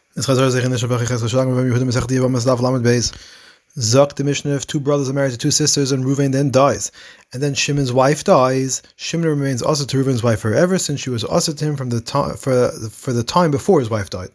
Zok, the Mishnah, if two brothers are married to two sisters and Reuven then dies, and then Shimon's wife dies, Shimon remains also to Reuven's wife forever, since she was also to him from the time for the time before his wife died.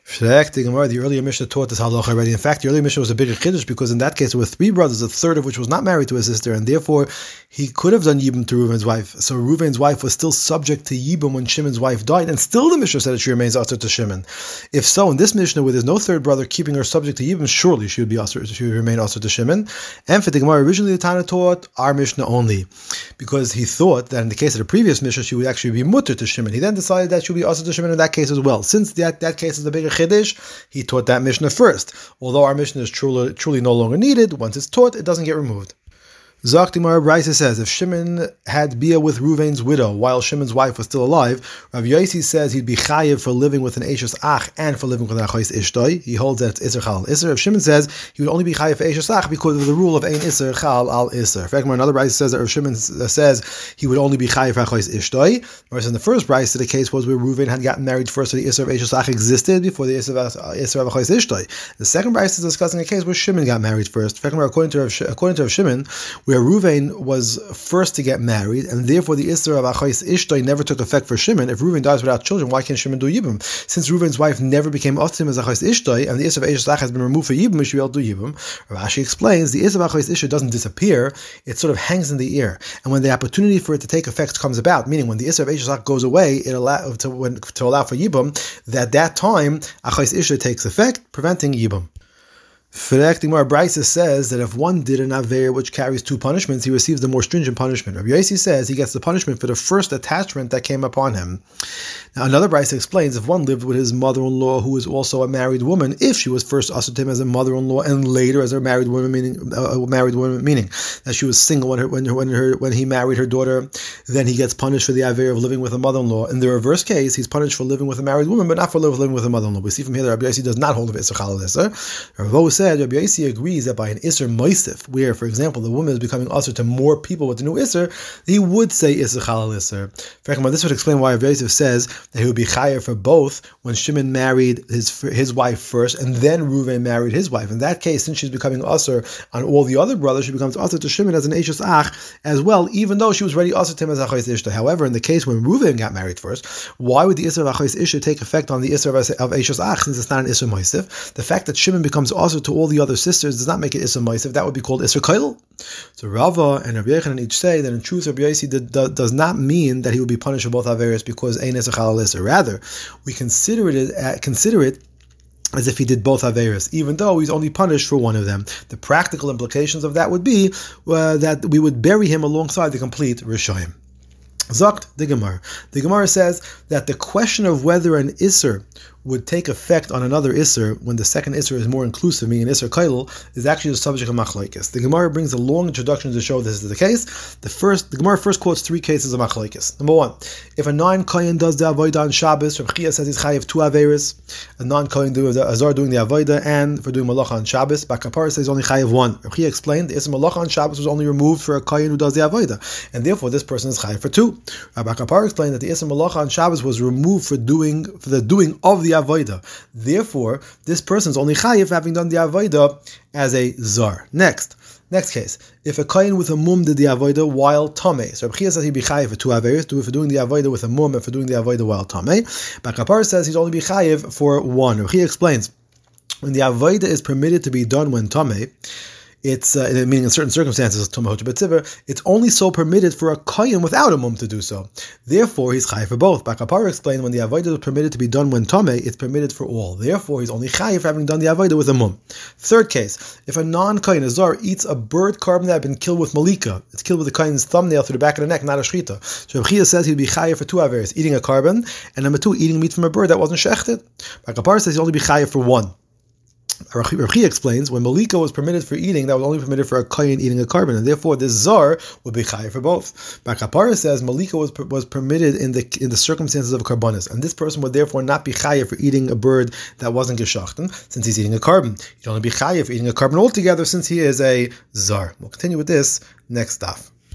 The earlier Mishnah taught this halacha already. In fact, the earlier Mishnah was a bigger chiddush because in that case there were three brothers, a third of which was not married to his sister, and therefore he could have done yibum to Reuven's wife. So Reuven's wife was still subject to yibum when Shimon's wife died, and still the Mishnah said that she remains usher to Shimon. If so, in this Mishnah where there's no third brother keeping her subject to yibum, surely she would be usher, she would remain usher to Shimon. And for the Gemara, originally the Tana taught our Mishnah only, because he thought that in the case of the previous Mishnah she would actually be mutter to Shimon. He then decided that she would be usher to Shimon in that case as well. Since that case is the bigger chiddush, he taught that Mishnah first. Although our Mishnah is truly no longer needed, once it's taught, it doesn't get removed. Zaktimar Braisa says, if Shimon had bia with Reuven's widow while Shimon's wife was still alive, Rav Yosi says he'd be chayiv for living with an Eishes Ach and for living with an Achos Ishtoi. He holds that it's Isser Chal Isser. If Shimon says he would only be chayiv for Eishes Ach because of the rule of Ein Isser Chal Al Isser. In fact, another Braisa says that Rav Shimon says he would only be chayiv for Achos Ishtoi. Whereas in the first Braisa, the case was where Reuven had gotten married first, so the Isser of Eishes Ach existed before the Isser of Achos Ishtoi. The second Braisa is discussing a case where Shimon got married first. In fact, according to Rav Shimon, where Reuven was first to get married, and therefore the Isser of Achos Ishtoi never took effect for Shimon. If Reuven dies without children, why can't Shimon do Yibum? Since Reuven's wife never became Otzim as Achos Ishtoi, and the Isser of Eishes Ach has been removed for Yibum, we should be able to do Yibum. Rashi explains, the Isser of Achos Ishtoi doesn't disappear, it sort of hangs in the air. And when the opportunity for it to take effect comes about, meaning when the Isser of Eishes Ach goes away, it allow to allow for Yibum, that time Achos Ishtoi takes effect, preventing Yibum. Gemara Braisa says that if one did an aver which carries two punishments, he receives the more stringent punishment. Rabbi Yosi says he gets the punishment for the first attachment that came upon him. Now another Braisa explains if one lived with his mother-in-law who is also a married woman, if she was first ushered to him as a mother-in-law and later as a married woman, meaning that she was single when he married her daughter, then he gets punished for the aver of living with a mother-in-law. In the reverse case, he's punished for living with a married woman, but not for living with a mother-in-law. We see from here that Rabbi Yosi does not hold of Isser Chal Isser. Rabbi said Rabbi Yosi agrees that by an Isser Moisif, where, for example, the woman is becoming usher to more people with the new Isser, he would say Isser Chal Isser. This would explain why Rabbi Yosi says that he would be chayav for both when Shimon married his wife first and then Reuven married his wife. In that case, since she's becoming usher on all the other brothers, she becomes usher to Shimon as an Eishes Ach as well, even though she was already usher to him as Achos Ishtoi. However, in the case when Reuven got married first, why would the Isser of Achos Ishtoi take effect on the Isser of Eishes Ach since it's not an Isser Moisif? The fact that Shimon becomes usher to all the other sisters does not make it Isser Moisif. That would be called Isser Kail. So Rava and Rabbi Yochanan each say that in truth Rabbi Yosi does not mean that he would be punished for both Averis because Ein Isser Chal Isser. Rather, we consider it as if he did both Averis, even though he's only punished for one of them. The practical implications of that would be that we would bury him alongside the complete Rishoyim. Zokt the Gemara. The Gemara says that the question of whether an Isser would take effect on another Isser when the second Isser is more inclusive, meaning an Isser Kailul, is actually the subject of Machlokes. The Gemara brings a long introduction to show this is the case. The Gemara first quotes three cases of Machlokes. Number one, if a non-Kohen does the Avodah on Shabbos, Reb Chia says he's chayiv two Averis. A non-Kohen doing the Azar doing the Avodah and for doing Malacha on Shabbos. Bakapar says he's only chayiv one. Reb Chia explained the Isser Malacha on Shabbos was only removed for a Kohen who does the Avodah, and therefore this person is chayiv for two. Rabbi Kapar explained that the Isser Malacha on Shabbos was removed for the doing of the Avodah. Therefore, this person is only chayiv for having done the Avodah as a Zar. Next case, if a Kohen with a mum did the Avodah while Tameh, so Reb Chia says he'd be chayiv for two Averis, for doing the Avodah with a mum and for doing the Avodah while Tameh. But Kapar says he's only be chayiv for one. Reb Chia explains, when the Avodah is permitted to be done when Tameh, it's meaning in certain circumstances, it's only so permitted for a kohen without a mum to do so. Therefore, he's chayiv for both. Bakapara explained when the avodah is permitted to be done when tameh, it's permitted for all. Therefore, he's only chayiv for having done the avodah with a mum. Third case, if a non-kohen, a zar, eats a bird carbon that had been killed with malika, it's killed with the kohen's thumbnail through the back of the neck, not a shchita. So Reb Chia says he'd be chayiv for two averis, eating a carbon, and number two, eating meat from a bird that wasn't shechted. Bakapara says he'd only be chayiv for one. Reb Chia explains when malika was permitted for eating, that was only permitted for a kohen eating a carbon, and therefore this zar would be chayiv for both. But Kapara says malika was permitted in the circumstances of a karbanis, and this person would therefore not be chayiv for eating a bird that wasn't geshachten, since he's eating a carbon. He'd only be chayiv for eating a carbon altogether, since he is a zar. We'll continue with this next daf.